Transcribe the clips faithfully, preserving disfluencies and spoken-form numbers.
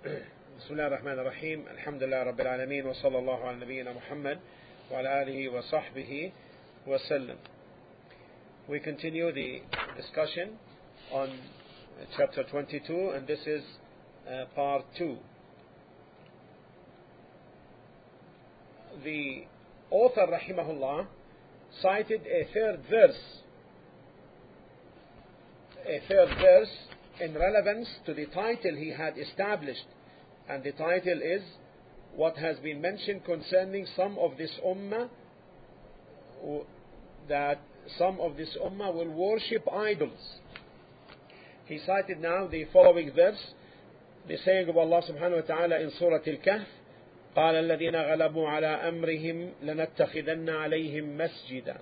بسم الله الرحمن الرحيم الحمد لله رب العالمين وصلى الله على نبينا محمد وعلى آله وصحبه وسلم. We continue the discussion on chapter twenty-two, and this is uh, part two. The author rahimahullah cited a third verse a third verse in relevance to the title he had established, and the title is what has been mentioned concerning some of this ummah, that some of this ummah will worship idols. He cited now the following verse, the saying of Allah subhanahu wa ta'ala in Surah Al-Kahf, قال الذين غلبوا على أمرهم لنتخذن عليهم مسجدا.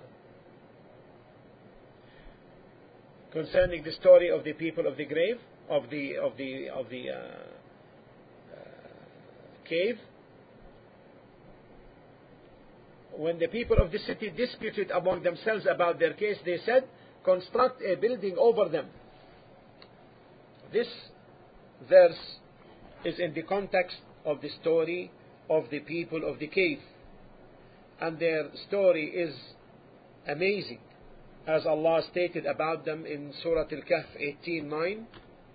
Concerning the story of the people of the grave, of the of the of the uh, uh, cave, when the people of the city disputed among themselves about their case, they said, construct a building over them. This verse is in the context of the story of the people of the cave, and their story is amazing, as Allah stated about them in Surah Al-Kahf eighteen nine.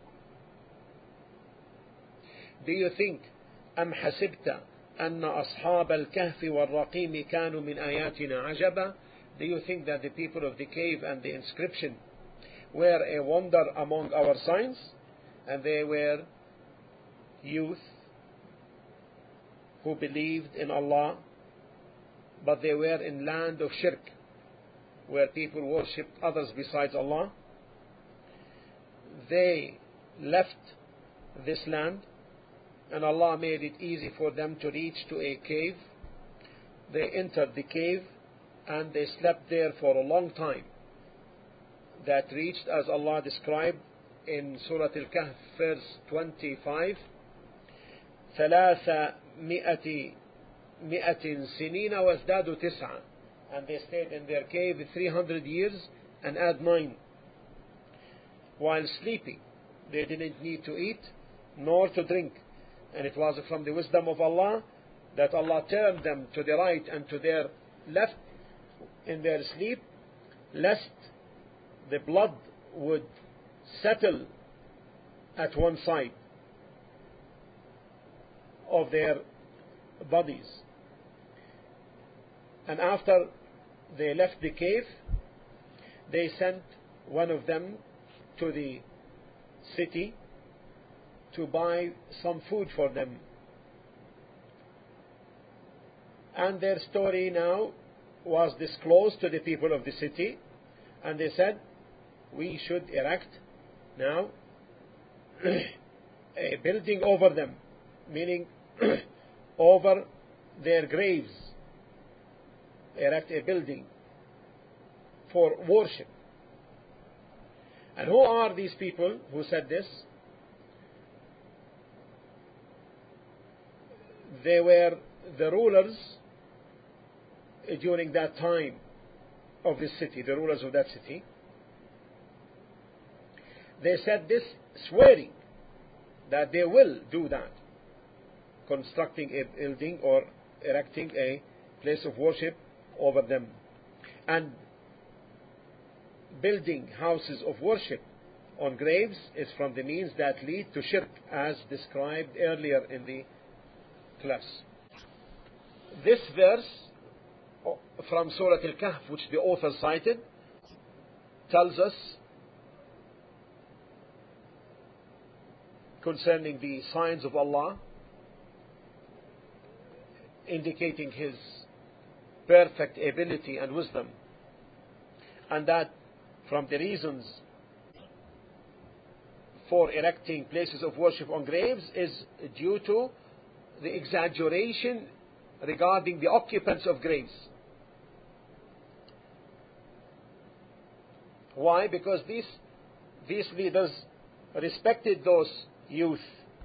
Do you think أم حسبت أن أصحاب الكهف والرقيم كانوا من آياتنا عجبا? Do you think that the people of the cave and the inscription were a wonder among our signs? And they were youth who believed in Allah, but they were in land of shirk, where people worshipped others besides Allah. They left this land, and Allah made it easy for them to reach to a cave. They entered the cave, and they slept there for a long time. That reached, as Allah described in Surah Al-Kahf, verse twenty-five, ثلاث مئة مئة سنين وازدادوا تسعة. And they stayed in their cave three hundred years and add nine. While sleeping, they didn't need to eat nor to drink. And it was from the wisdom of Allah that Allah turned them to the right and to their left in their sleep, lest the blood would settle at one side of their bodies. And after they left the cave, they sent one of them to the city to buy some food for them. And their story now was disclosed to the people of the city, and they said, we should erect now a building over them, meaning over their graves. Erect a building for worship. And who are these people who said this? They were the rulers during that time of the city, the rulers of that city. They said this swearing that they will do that, constructing a building or erecting a place of worship over them. And building houses of worship on graves is from the means that lead to shirk, as described earlier in the class. This verse from Surah Al-Kahf, which the author cited, tells us concerning the signs of Allah, indicating His perfect ability and wisdom, and that from the reasons for erecting places of worship on graves is due to the exaggeration regarding the occupants of graves. Why? Because these these leaders respected those youth,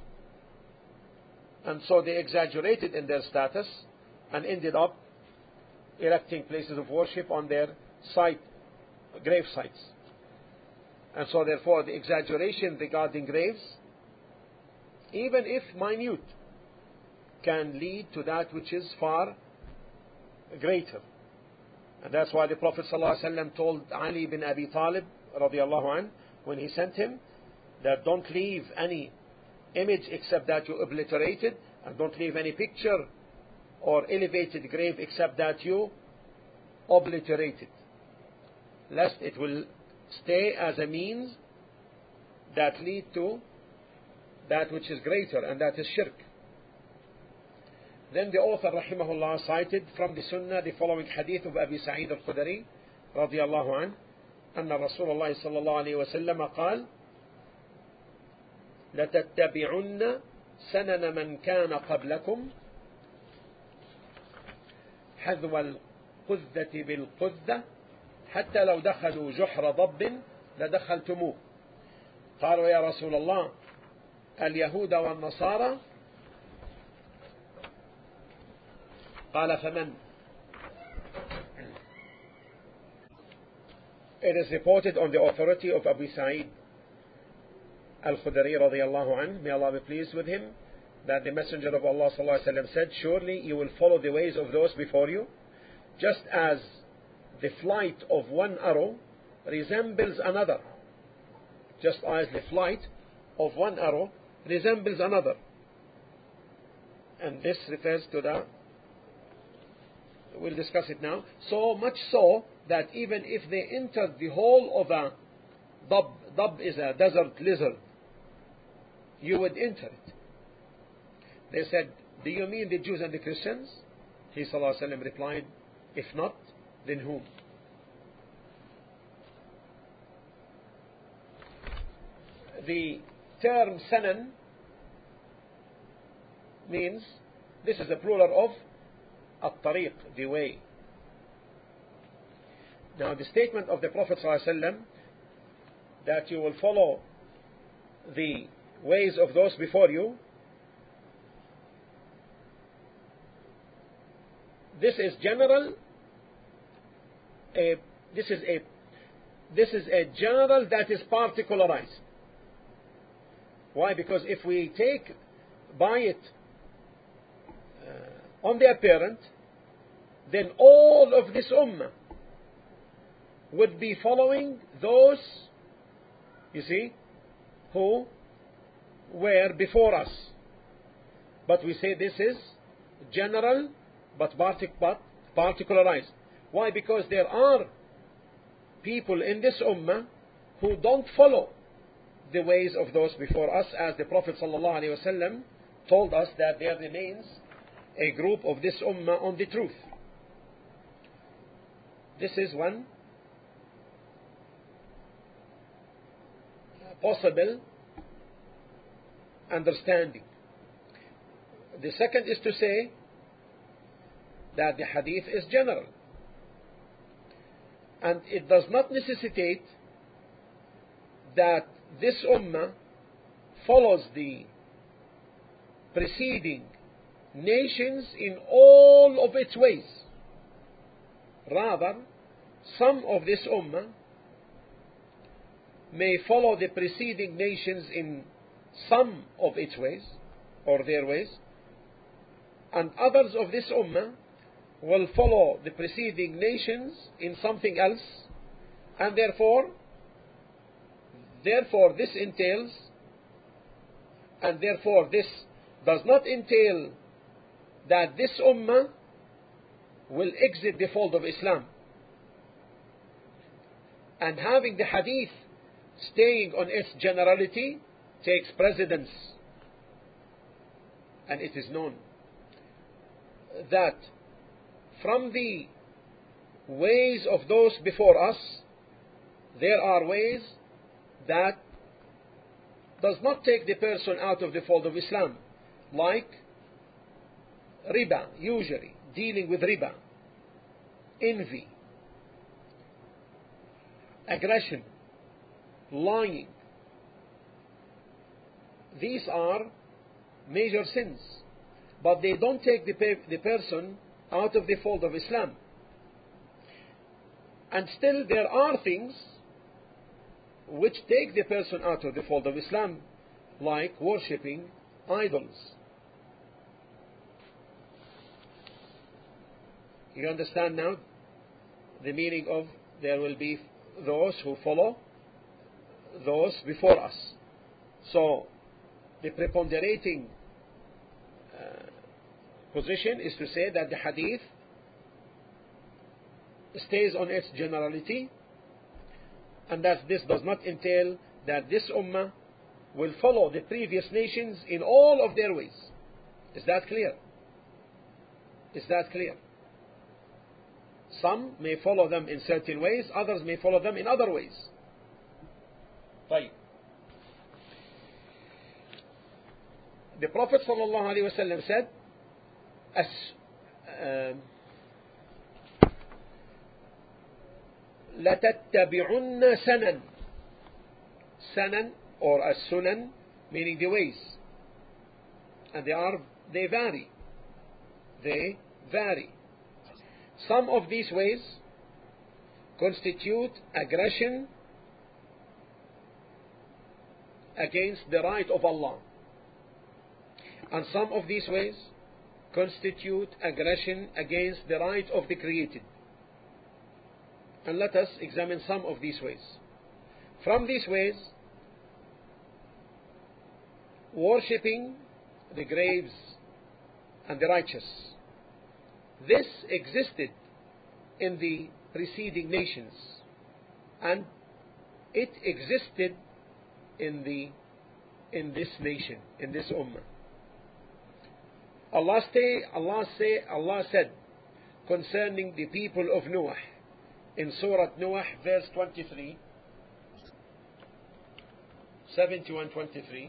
and so they exaggerated in their status and ended up erecting places of worship on their site, grave sites. And so therefore the exaggeration regarding graves even if minute, can lead to that which is far greater. And that's why the Prophet ﷺ told Ali bin Abi Talib radiallahu anh, when he sent him, that don't leave any image except that you obliterate it, and don't leave any picture or elevated grave except that you obliterate it, lest it will stay as a means that lead to that which is greater, and that is shirk. Then the author rahimahullah cited from the Sunnah the following hadith of Abi Sa'id al-Khudri radiyallahu anh, أن رسول الله صلى الله عليه وسلم قال لتتبعن سنن من كان قبلكم حذو القذة بالقذة حتى لو دخلوا جحر ضب لدخلتموه. قالوا يا رسول الله اليهود والنصارى؟ قال فمن؟ It is reported on the authority of Abu Sa'id al-Khudri radiyallahu anhu, may Allah be pleased with him, that the Messenger of Allah sallallahu alaihi wasallam said, surely you will follow the ways of those before you, just as the flight of one arrow resembles another. Just as the flight of one arrow resembles another. And this refers to the, we'll discuss it now, so much so that even if they entered the hole of a dab, dab is a desert lizard, you would enter it. They said, do you mean the Jews and the Christians? He sallallahu alaihi wasallam replied, if not, then whom? The term sanan means, this is a plural of at-tariq, the way. Now the statement of the Prophet ﷺ that you will follow the ways of those before you, this is general, a, this is a this is a general that is particularized. Why? Because if we take by it uh, on the apparent, then all of this ummah would be following those, you see, who were before us. But we say this is general but particularized. Why? Because there are people in this ummah who don't follow the ways of those before us, as the Prophet ﷺ told us that there remains a group of this ummah on the truth. This is one possible understanding. The second is to say that the hadith is general, and it does not necessitate that this ummah follows the preceding nations in all of its ways. Rather, some of this ummah may follow the preceding nations in some of its ways, or their ways, and others of this ummah will follow the preceding nations in something else, and therefore, therefore this entails, and therefore this does not entail that this ummah will exit the fold of Islam. And having the hadith staying on its generality takes precedence. And it is known that from the ways of those before us, there are ways that does not take the person out of the fold of Islam, like riba, usury, dealing with riba, envy, aggression, lying. These are major sins, but they don't take the, pe- the person out of the fold of Islam. And still there are things which take the person out of the fold of Islam, like worshipping idols. You understand now the meaning of there will be those who follow those before us. So the preponderating uh, position is to say that the hadith stays on its generality, and that this does not entail that this ummah will follow the previous nations in all of their ways. Is that clear? Is that clear? Some may follow them in certain ways, others may follow them in other ways. Right. The Prophet ﷺ said, As, uh, لَتَتَّبِعُنَّ سَنًا. Sanan or as-sunan, meaning the ways. And they are, they vary. They vary. Some of these ways constitute aggression against the right of Allah. And some of these ways constitute aggression against the right of the created. And let us examine some of these ways. From these ways, worshipping the graves and the righteous. This existed in the preceding nations, and it existed in the in this nation, in this ummah. Allah say, Allah say, Allah said concerning the people of Noah in Surah Noah, verse twenty-three, seventy-one twenty-three.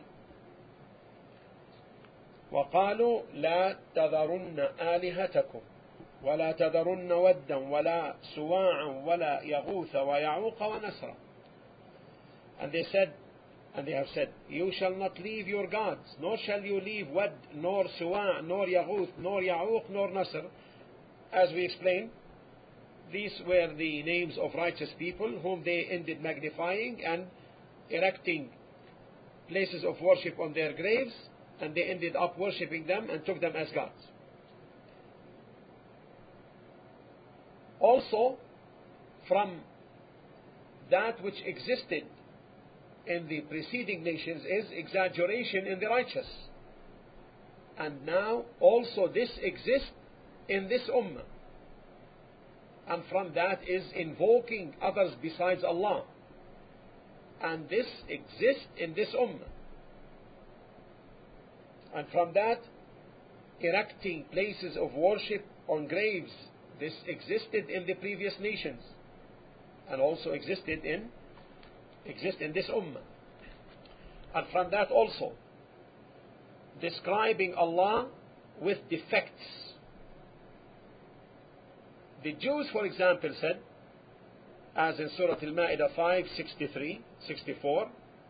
وقالوا لا تذرن آلهتكم ولا تذرن ودا ولا سواعا ولا يغوث ويعوق ونسرا. And they said, and they have said, you shall not leave your gods, nor shall you leave Wad, nor Suwa', nor Yaghuth, nor Ya'uq, nor Nasr. As we explained, these were the names of righteous people whom they ended magnifying and erecting places of worship on their graves, and they ended up worshipping them and took them as gods. Also, from that which existed in the preceding nations is exaggeration in the righteous. And now also this exists in this ummah. And from that is invoking others besides Allah. And this exists in this ummah. And from that, erecting places of worship on graves. This existed in the previous nations and also existed in exist in this ummah. And from that also, describing Allah with defects. The Jews, for example, said, as in Surah Al-Ma'idah five, sixty-three, sixty-four,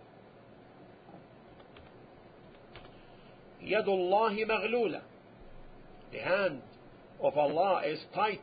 يَدُ اللَّهِ مَغْلُولَةً. The hand of Allah is tight,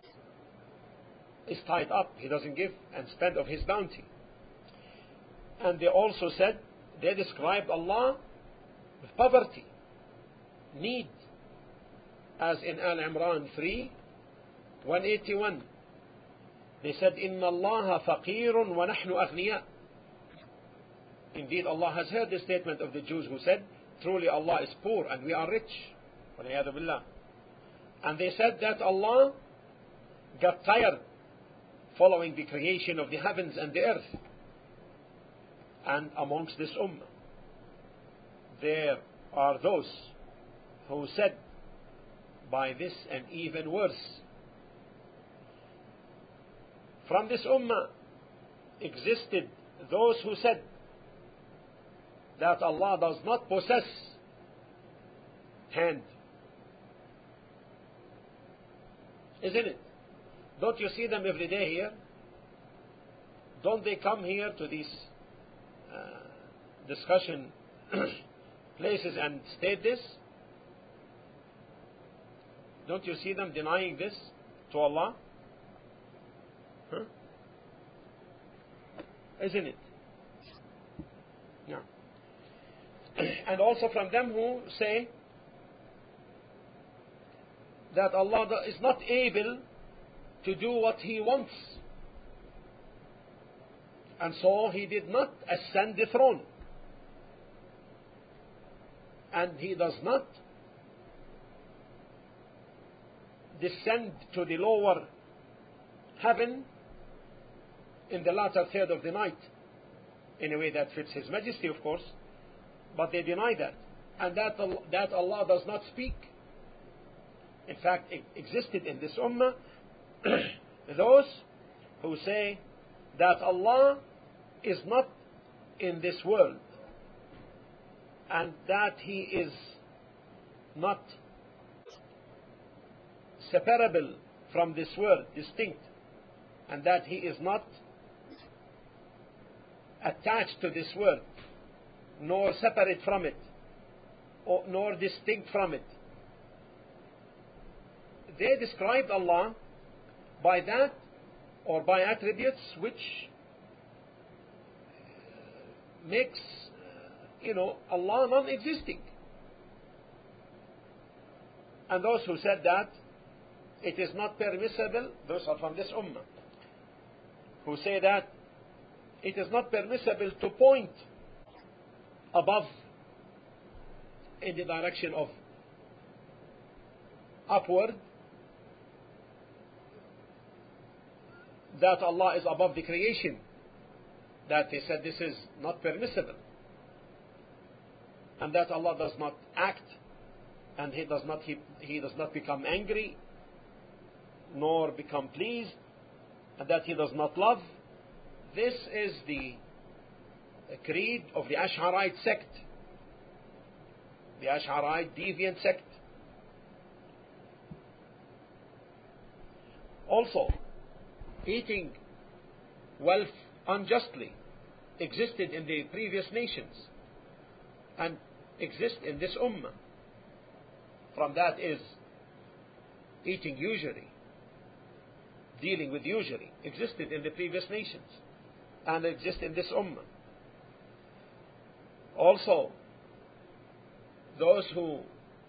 is tied up. He doesn't give and spend of His bounty. And they also said, they described Allah with poverty, need, as in Al-Imran three, one eighty-one. They said, إِنَّ اللَّهَ فَقِيرٌ وَنَحْنُ أَغْنِيَاءٌ. Indeed, Allah has heard the statement of the Jews who said, truly Allah is poor and we are rich. وَلِيَاذُ بِاللَّهِ. And they said that Allah got tired following the creation of the heavens and the earth. And amongst this ummah, there are those who said by this and even worse. From this ummah existed those who said that Allah does not possess hand. Isn't it? Don't you see them every day here? Don't they come here to these uh, discussion places and state this? Don't you see them denying this to Allah? Huh? Isn't it? Yeah. And also from them who say that Allah is not able to do what He wants, and so He did not ascend the throne, and He does not descend to the lower heaven in the latter third of the night in a way that fits His Majesty, of course, but they deny that, and that that Allah does not speak. In fact, it existed in this ummah those who say that Allah is not in this world, and that He is not separable from this world, distinct, and that He is not attached to this world, nor separate from it, or, nor distinct from it. They described Allah by that, or by attributes which makes, you know, Allah non-existing. And those who said that it is not permissible, those are from this ummah, who say that it is not permissible to point above in the direction of upward, that Allah is above the creation, that they said this is not permissible, and that Allah does not act, and He does not he, he does not become angry nor become pleased, and that He does not love. This is the creed of the Ash'arite sect, the Ash'arite deviant sect. Also, eating wealth unjustly existed in the previous nations and exists in this ummah. From that is eating usury, dealing with usury, existed in the previous nations and exists in this ummah. Also, those who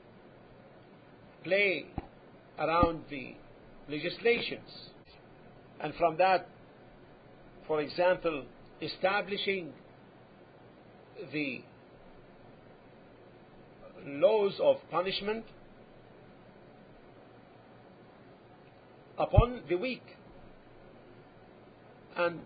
play around the legislations, and from that, for example, establishing the laws of punishment upon the weak, and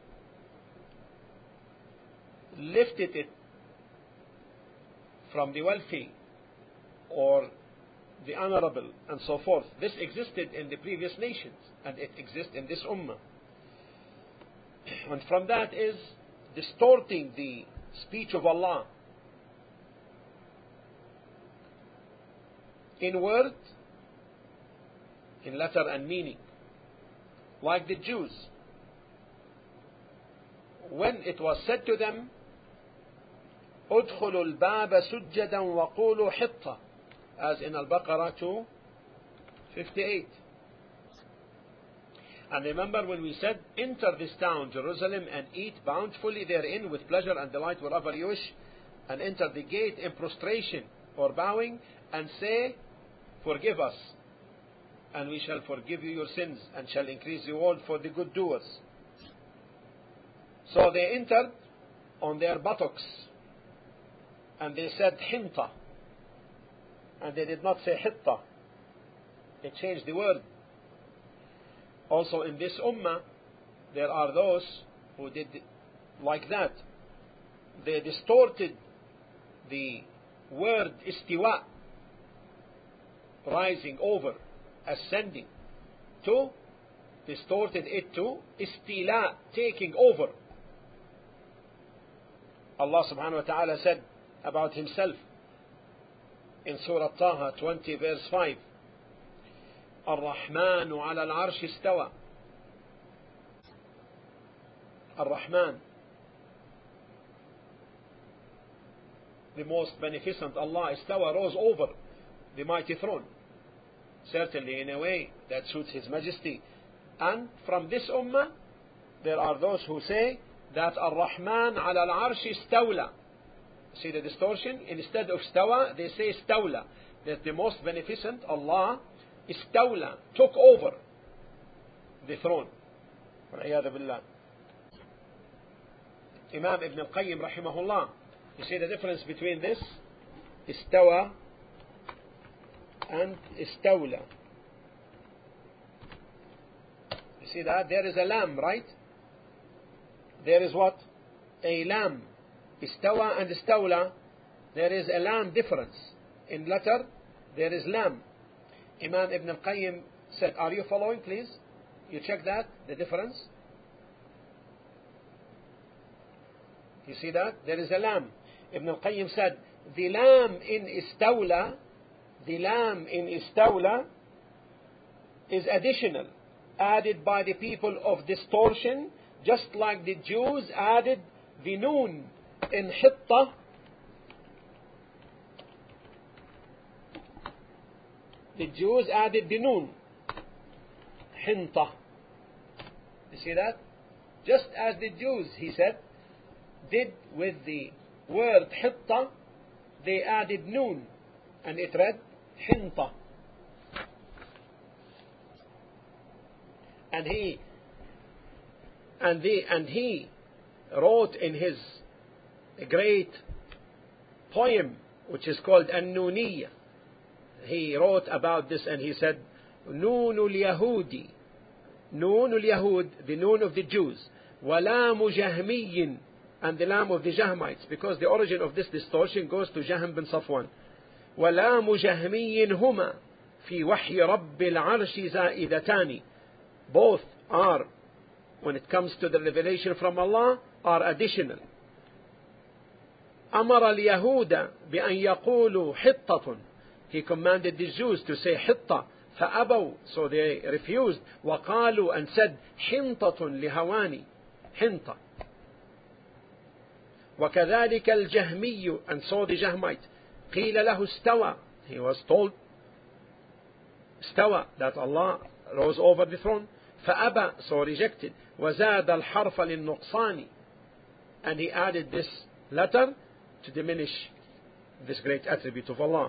lifted it from the wealthy or the honorable and so forth. This existed in the previous nations, and it exists in this ummah. And from that is distorting the speech of Allah in word, in letter and meaning, like the Jews. When it was said to them, "Udkhulu al-baba sujjadan wa qulu hitta," as in Al-Baqarah two fifty-eight. And remember when we said, "Enter this town, Jerusalem, and eat bountifully therein with pleasure and delight wherever you wish, and enter the gate in prostration or bowing, and say, forgive us, and we shall forgive you your sins, and shall increase reward for the good doers." So they entered on their buttocks, and they said hinta, and they did not say hitta. They changed the word. Also in this ummah, there are those who did like that. They distorted the word istiwa, rising over, ascending, to distorted it to istila, taking over. Allah subhanahu wa ta'ala said about Himself in Surah Taha twenty verse five, الرحمن على العرش استوى. الرحمن, the most beneficent Allah, istawa, rose over the mighty throne, certainly in a way that suits His Majesty. And from this ummah there are those who say that Ar-Rahman ala al-Arsh istawla, See the distortion? Instead of stawa, they say stawla. That the most beneficent, Allah, istawla, took over the throne. وَالْعِيَاذُ بِاللَّهِ. Imam Ibn al-Qayyim rahimahullah, you see the difference between this, istawa and istawla. You see that? There is a lam, right? There is what? A lam. Istawa and istawla, there is a lam difference. In letter, there is lam. Imam Ibn al-Qayyim said, are you following, please? You check that, the difference? You see that? There is a lam. Ibn al-Qayyim said, the lam in istawla, the lam in istawla is additional, added by the people of distortion, just like the Jews added the noon in hitta. The Jews added the noon, hinta. You see that? Just as the Jews, he said, did with the word hitta, they added noon, and it read hinta. And he and the and he wrote in his great poem, which is called An-Nuniyya. He wrote about this, and he said, Noonul Yahudi, Noonul Yahud, the noon of the Jews, Walamu Jahmiyin, and the lam of the Jahmites, because the origin of this distortion goes to Jahm bin Safwan. Walamu Jahmiyin huma fi wahyi Rabbil Arshi zaidatani. Both are, when it comes to the revelation from Allah, are additional. أمر اليهود بأن يقولوا حطة. He commanded the Jews to say حطة, فأبوا, so they refused. وقالوا, and said حنطة لهواني, حنطة. وكذلك الجهمي, and so the Jahmite. قيل له استوى, he was told استوى, that Allah rose over the throne. فأبى, so rejected. وزاد الحرف للنقصان, and he added this letter to diminish this great attribute of Allah.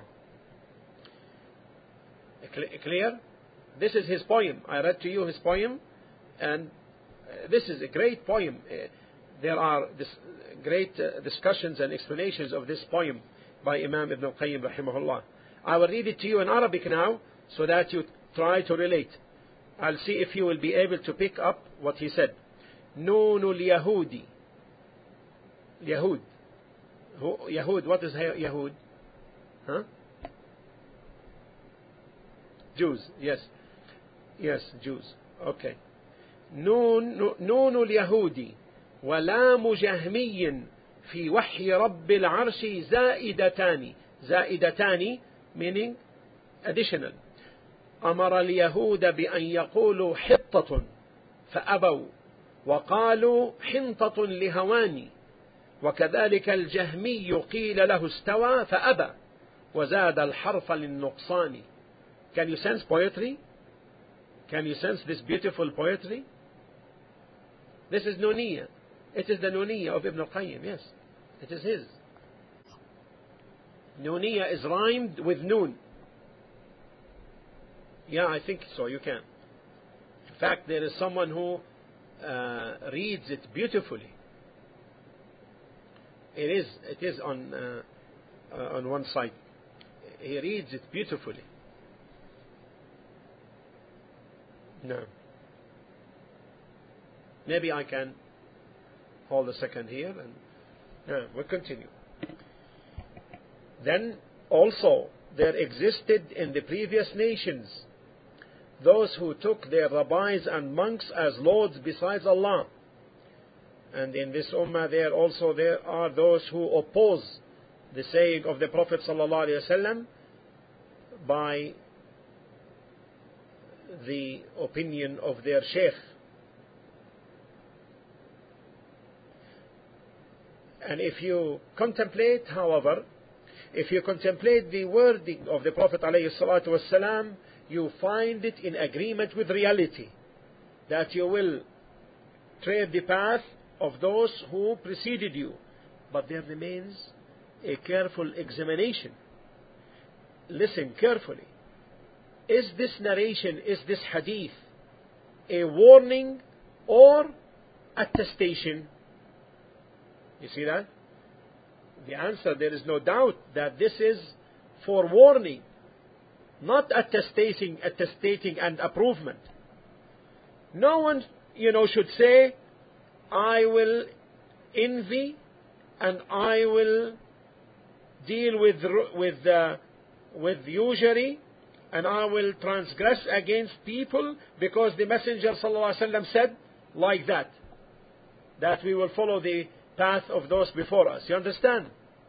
Clear? This is his poem. I read to you his poem, and this is a great poem. There are this great discussions and explanations of this poem by Imam Ibn al-Qayyim rahimahullah. I will read it to you in Arabic now, so that you try to relate. I'll see if you will be able to pick up what he said. Noonul Yahudi. Yahud. Yahud, what is Yahud? Huh? Jews, yes. Yes, Jews. Okay. نون نون اليهود ولام جهمي في وحي رب العرش زائدتان. زائدتان meaning additional. أمر اليهود بأن يقولوا حطة فأبوا وقالوا حنطة لهواني. وكذلك الجهمي قيل له استوى فأبى وزاد الحرف للنقصان. Can you sense poetry? Can you sense this beautiful poetry? This is Nuniyya. It is the Nuniyya of Ibn al-Qayyim, yes. It is his. Nuniyya is rhymed with Noon. Yeah, I think so, you can. In fact, there is someone who uh, reads it beautifully. It is, it is on, uh, uh, on one side. He reads it beautifully. No. Maybe I can hold a second here and no, we'll continue. Then also there existed in the previous nations those who took their rabbis and monks as lords besides Allah. And in this ummah there also there are those who oppose the saying of the Prophet sallallahu alaihi wasallam by the opinion of their sheikh. And if you contemplate, however, if you contemplate the wording of the Prophet ﷺ, you find it in agreement with reality, that you will tread the path of those who preceded you. But there remains a careful examination. Listen carefully. Is this narration, is this hadith a warning or attestation? You see that? The answer, there is no doubt that this is for warning, not attestating, attestating and approvement. No one, you know, should say, I will envy and I will deal with with uh, with usury and I will transgress against people because the Messenger sallallahu alaihi wasallam said like that, that we will follow the path of those before us. You understand?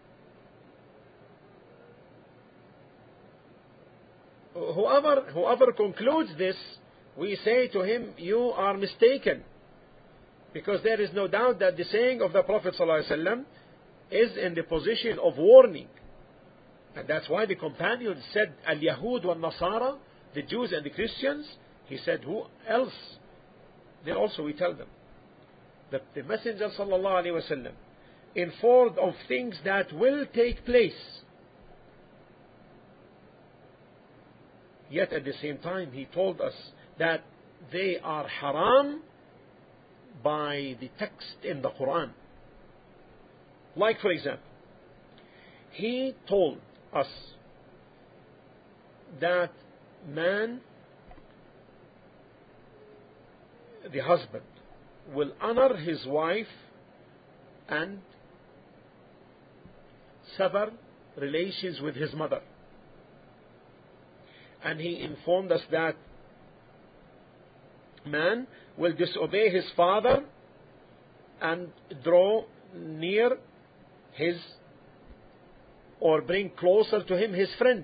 Whoever whoever concludes this, we say to him, you are mistaken, because there is no doubt that the saying of the Prophet ﷺ is in the position of warning. And that's why the companions said, Al-Yahud wal-Nasara, the Jews and the Christians. He said, who else? Then also we tell them that the Messenger ﷺ informed of things that will take place. Yet at the same time he told us that they are haram by the text in the Quran. Like, for example, he told us that man, the husband, will honor his wife and sever relations with his mother. And he informed us that man will disobey his father and draw near his, or bring closer to him, his friend.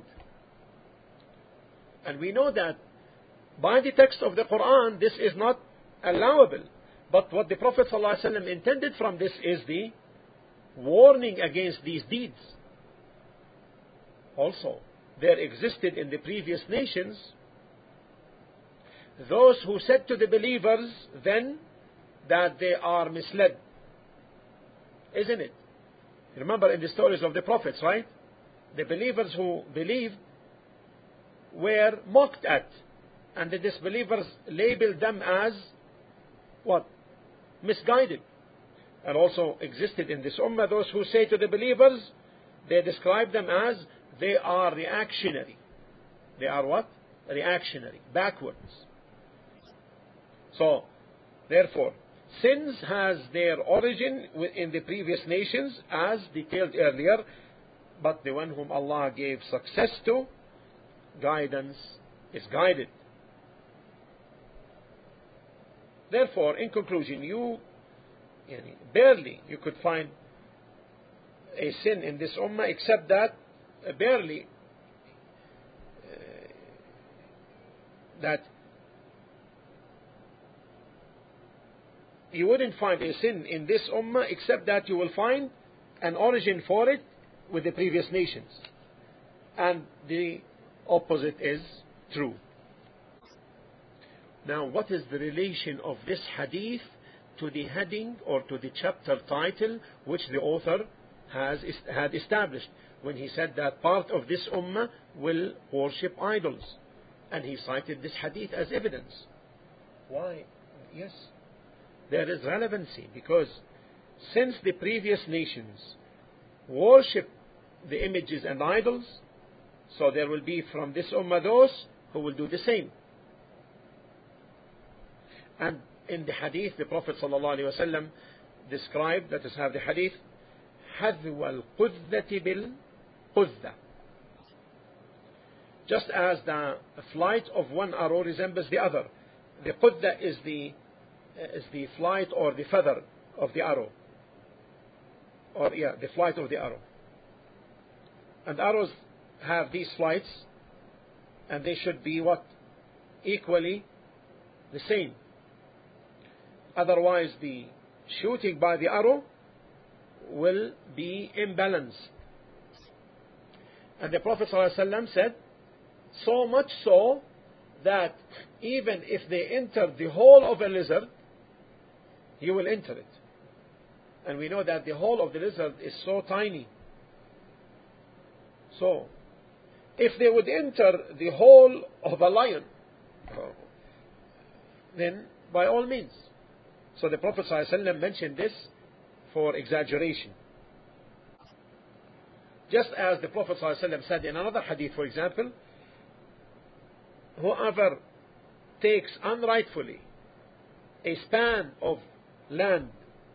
And we know that by the text of the Quran this is not allowable, but what the Prophet ﷺ intended from this is the warning against these deeds. Also, there existed in the previous nations those who said to the believers then that they are misled. Isn't it? Remember in the stories of the prophets, right? The believers who believed were mocked at, and the disbelievers labeled them as what? Misguided. And also existed in this ummah those who say to the believers, they describe them as they are reactionary. They are what? Reactionary, backwards. So, therefore, sins has their origin in the previous nations, as detailed earlier, but the one whom Allah gave success to, guidance, is guided. Therefore, in conclusion, you yani, barely you could find a sin in this ummah, except that uh, barely uh, that you wouldn't find a sin in this ummah except that you will find an origin for it with the previous nations. And the opposite is true. Now, what is the relation of this hadith to the heading or to the chapter title which the author has had established when he said that part of this ummah will worship idols? And he cited this hadith as evidence. Why? Yes. There is relevancy, because since the previous nations worship the images and idols, so there will be from this ummah those who will do the same. And in the hadith, the Prophet ﷺ described, let us have the hadith, حَذْوَ الْقُذَّةِ بِالْقُذَّةِ. Just as the flight of one arrow resembles the other. The qudda is the is the flight or the feather of the arrow, or yeah, the flight of the arrow. And arrows have these flights, and they should be what? Equally the same. Otherwise, the shooting by the arrow will be imbalanced. And the Prophet ﷺ said, so much so that even if they enter the hole of a lizard, you will enter it. And we know that the hole of the lizard is so tiny So, if they would enter the hole of a lion, then by all means. So the Prophet ﷺ mentioned this for exaggeration. Just as the Prophet ﷺ said in another hadith, for example, whoever takes unrightfully a span of land,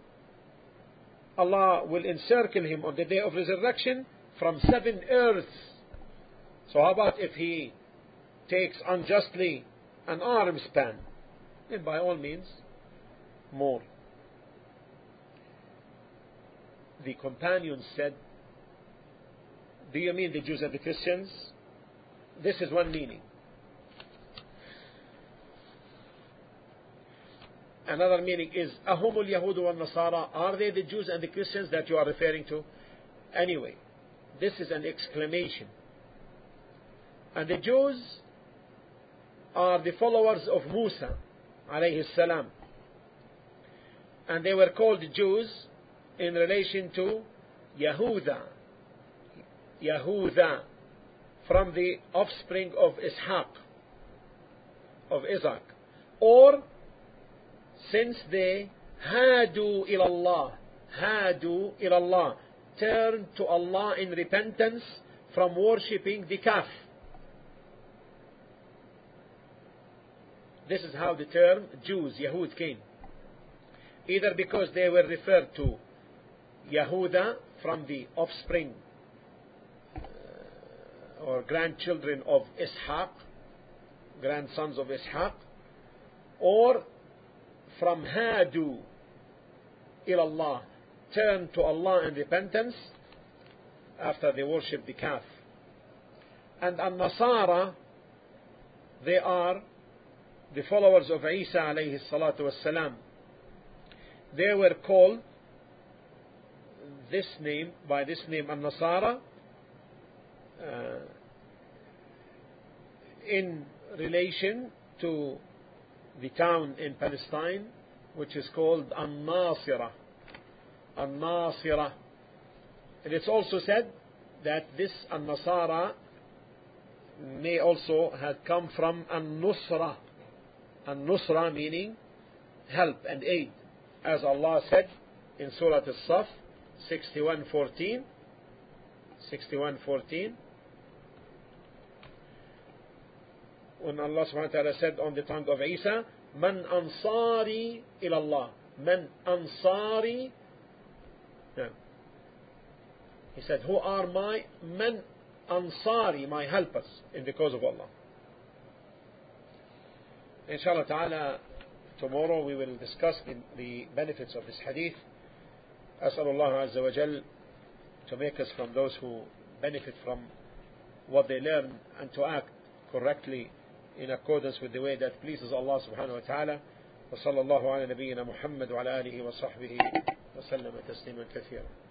Allah will encircle him on the day of resurrection from seven earths. So how about if he takes unjustly an arm span? Then by all means, more. The companions said, do you mean the Jews and the Christians? This is one meaning. Another meaning is, Ahumul Yahudu wal Nasara, are they the Jews and the Christians that you are referring to? Anyway, this is an exclamation. And the Jews are the followers of Musa, alayhi salam. And they were called Jews in relation to Yahuda. Yahuda, from the offspring of Ishaq, of Isaac. Or, since they hadu ilallah, hadu ilallah, turned to Allah in repentance from worshipping the calf. This is how the term Jews, Yahud, came. Either because they were referred to Yahuda from the offspring uh, or grandchildren of Ishaq, grandsons of Ishaq, or from Hadu ilallah, turn to Allah in repentance after they worship the calf. And An-Nasara, they are the followers of Isa alayhi salatu wassalam. They were called this name, by this name, An-Nasara, uh, in relation to the town in Palestine which is called An-Nasira. An-Nasira. And it's also said that this An-Nasara may also have come from An-Nusra. An-Nusra meaning help and aid, as Allah said in Surah As-Saf sixty-one fourteen. sixty-one fourteen. When Allah subhanahu wa ta'ala said on the tongue of Isa, Man ansari ilallah. Man ansari. Yeah. He said, who are my man ansari, my helpers in the cause of Allah. Inshallah ta'ala, tomorrow we will discuss the, the benefits of this hadith. أسأل الله عز وجل to make us from those who benefit from what they learn and to act correctly in accordance with the way that pleases Allah subhanahu wa ta'ala. وصلى الله على نبينا محمد وعلى آله وصحبه وسلم تسليما كثيرا.